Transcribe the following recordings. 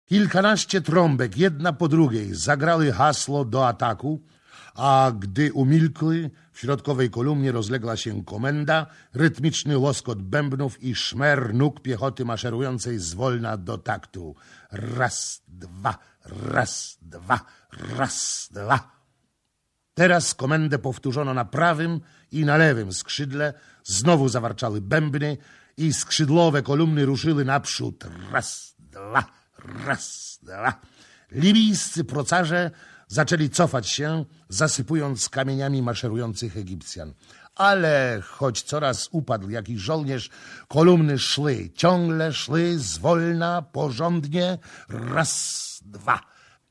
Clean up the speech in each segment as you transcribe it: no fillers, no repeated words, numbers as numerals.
Kilkanaście trąbek, jedna po drugiej, zagrały hasło do ataku, a gdy umilkły, w środkowej kolumnie rozległa się komenda, rytmiczny łoskot bębnów i szmer nóg piechoty maszerującej zwolna do taktu. Raz, dwa, raz, dwa, raz, dwa. Teraz komendę powtórzono na prawym i na lewym skrzydle, znowu zawarczały bębny i skrzydłowe kolumny ruszyły naprzód. Raz, dwa, raz, dwa. Libijscy procarze zaczęli cofać się, zasypując kamieniami maszerujących Egipcjan. Ale choć coraz upadł jakiś żołnierz, kolumny szły, ciągle szły, zwolna, porządnie. Raz, dwa,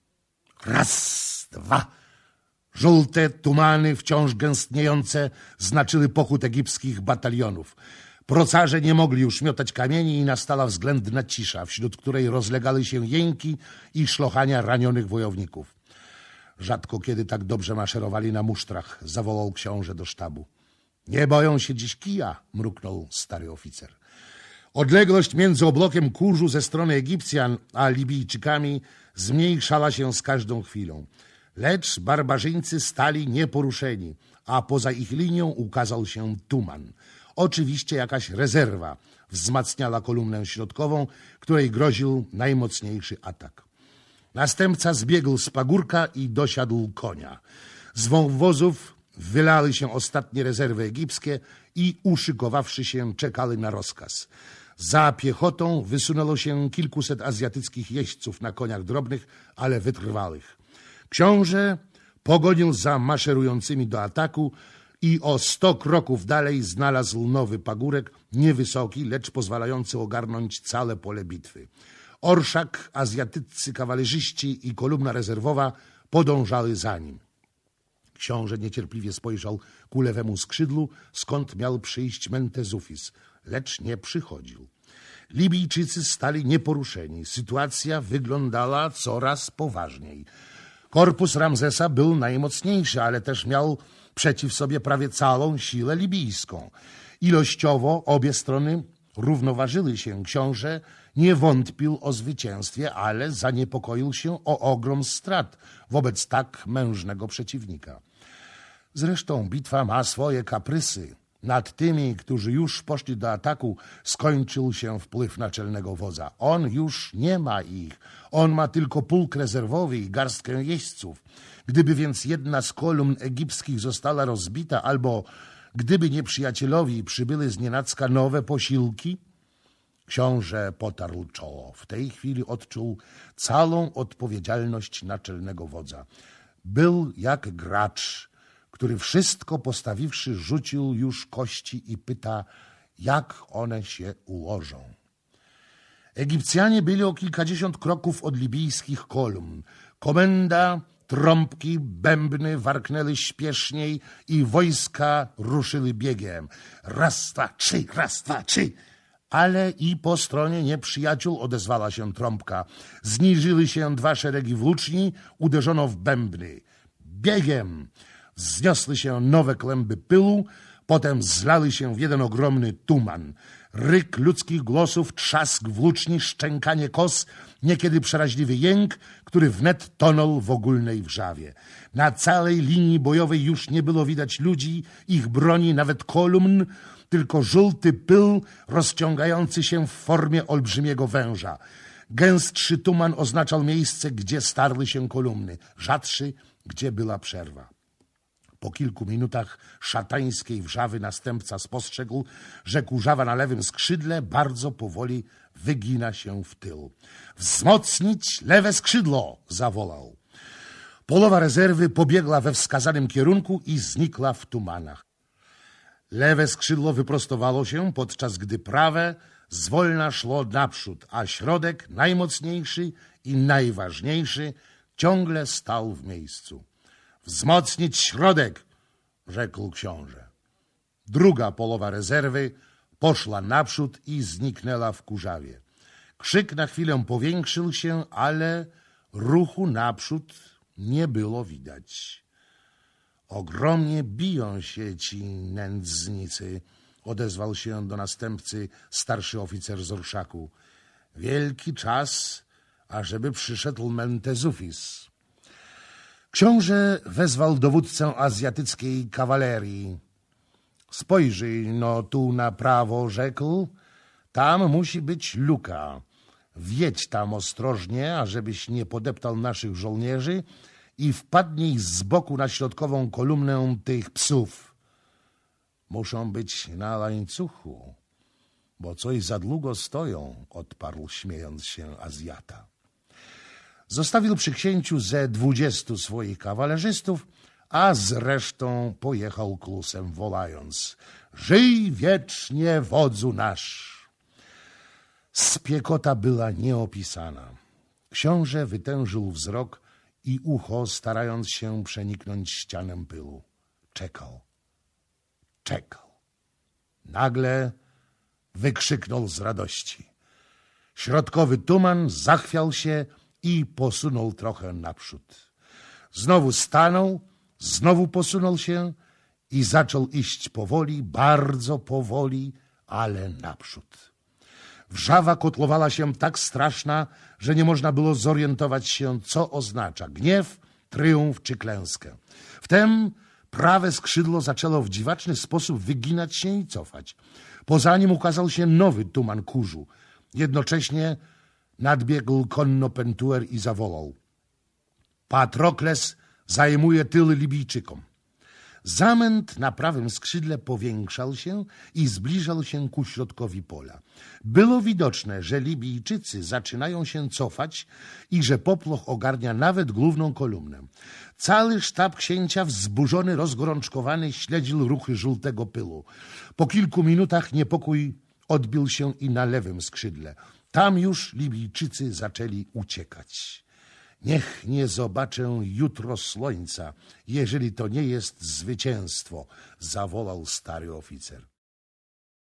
raz, dwa. Żółte tumany, wciąż gęstniejące, znaczyły pochód egipskich batalionów. Procarze nie mogli już miotać kamieni i nastała względna cisza, wśród której rozlegały się jęki i szlochania ranionych wojowników. Rzadko kiedy tak dobrze maszerowali na musztrach, zawołał książę do sztabu. Nie boją się dziś kija, mruknął stary oficer. Odległość między oblokiem kurzu ze strony Egipcjan a Libijczykami zmniejszała się z każdą chwilą. Lecz barbarzyńcy stali nieporuszeni, a poza ich linią ukazał się tuman. Oczywiście jakaś rezerwa wzmacniała kolumnę środkową, której groził najmocniejszy atak. Następca zbiegł z pagórka i dosiadł konia. Z wąwozów wylały się ostatnie rezerwy egipskie i uszykowawszy się czekały na rozkaz. Za piechotą wysunęło się kilkuset azjatyckich jeźdźców na koniach drobnych, ale wytrwałych. Książę pogonił za maszerującymi do ataku i o 100 kroków dalej znalazł nowy pagórek, niewysoki, lecz pozwalający ogarnąć całe pole bitwy. Orszak, azjatyccy kawalerzyści i kolumna rezerwowa podążały za nim. Książę niecierpliwie spojrzał ku lewemu skrzydlu, skąd miał przyjść Mentezufis, lecz nie przychodził. Libijczycy stali nieporuszeni. Sytuacja wyglądała coraz poważniej. Korpus Ramzesa był najmocniejszy, ale też miał przeciw sobie prawie całą siłę libijską. Ilościowo obie strony równoważyły się. Książę nie wątpił o zwycięstwie, ale zaniepokoił się o ogrom strat wobec tak mężnego przeciwnika. Zresztą bitwa ma swoje kaprysy. Nad tymi, którzy już poszli do ataku, skończył się wpływ naczelnego wodza. On już nie ma ich. On ma tylko pułk rezerwowy i garstkę jeźdźców. Gdyby więc jedna z kolumn egipskich została rozbita, albo gdyby nieprzyjacielowi przybyły znienacka nowe posiłki, książę potarł czoło. W tej chwili odczuł całą odpowiedzialność naczelnego wodza. Był jak gracz, który wszystko postawiwszy rzucił już kości i pyta, jak one się ułożą. Egipcjanie byli o kilkadziesiąt kroków od libijskich kolumn. Komenda, trąbki, bębny warknęły śpieszniej i wojska ruszyły biegiem. Raz, dwa, trzy, raz, dwa, trzy. Ale i po stronie nieprzyjaciół odezwała się trąbka. Zniżyły się dwa szeregi włóczni, uderzono w bębny. Biegiem! Wzniosły się nowe kłęby pyłu, potem zlały się w jeden ogromny tuman. Ryk ludzkich głosów, trzask włóczni, szczękanie kos, niekiedy przeraźliwy jęk, który wnet tonął w ogólnej wrzawie. Na całej linii bojowej już nie było widać ludzi, ich broni, nawet kolumn, tylko żółty pył rozciągający się w formie olbrzymiego węża. Gęstszy tuman oznaczał miejsce, gdzie starły się kolumny, rzadszy, gdzie była przerwa. Po kilku minutach szatańskiej wrzawy następca spostrzegł, że kurzawa na lewym skrzydle bardzo powoli wygina się w tył. Wzmocnić lewe skrzydło! Zawołał. Połowa rezerwy pobiegła we wskazanym kierunku i znikła w tumanach. Lewe skrzydło wyprostowało się, podczas gdy prawe zwolna szło naprzód, a środek, najmocniejszy i najważniejszy, ciągle stał w miejscu. Wzmocnić środek, rzekł książę. Druga połowa rezerwy poszła naprzód i zniknęła w kurzawie. Krzyk na chwilę powiększył się, ale ruchu naprzód nie było widać. Ogromnie biją się ci nędznicy, odezwał się do następcy starszy oficer z orszaku. Wielki czas, ażeby przyszedł Mentezufis. Książę wezwał dowódcę azjatyckiej kawalerii. Spojrzyj no tu na prawo, rzekł, tam musi być luka. Wjedź tam ostrożnie, ażebyś nie podeptał naszych żołnierzy i wpadnij z boku na środkową kolumnę tych psów. Muszą być na łańcuchu, bo coś za długo stoją, odparł śmiejąc się Azjata. Zostawił przy księciu ze 20 swoich kawalerzystów, a z resztą pojechał klusem, wolając: żyj wiecznie, wodzu nasz! Spiekota była nieopisana. Książę wytężył wzrok i ucho, starając się przeniknąć ścianę pyłu. Czekał. Nagle wykrzyknął z radości. Środkowy tuman zachwiał się i posunął trochę naprzód. Znowu stanął, znowu posunął się i zaczął iść powoli, bardzo powoli, ale naprzód. Wrzawa kotlowała się tak straszna, że nie można było zorientować się, co oznacza gniew, tryumf czy klęskę. Wtem prawe skrzydło zaczęło w dziwaczny sposób wyginać się i cofać. Poza nim ukazał się nowy tuman kurzu. Jednocześnie nadbiegł konno Pentuer i zawołał: Patrokles zajmuje tyły Libijczykom. Zamęt na prawym skrzydle powiększał się i zbliżał się ku środkowi pola. Było widoczne, że Libijczycy zaczynają się cofać i że popłoch ogarnia nawet główną kolumnę. Cały sztab księcia, wzburzony, rozgorączkowany, śledził ruchy żółtego pyłu. Po kilku minutach niepokój odbił się i na lewym skrzydle. Tam już Libijczycy zaczęli uciekać. Niech nie zobaczę jutro słońca, jeżeli to nie jest zwycięstwo, zawołał stary oficer.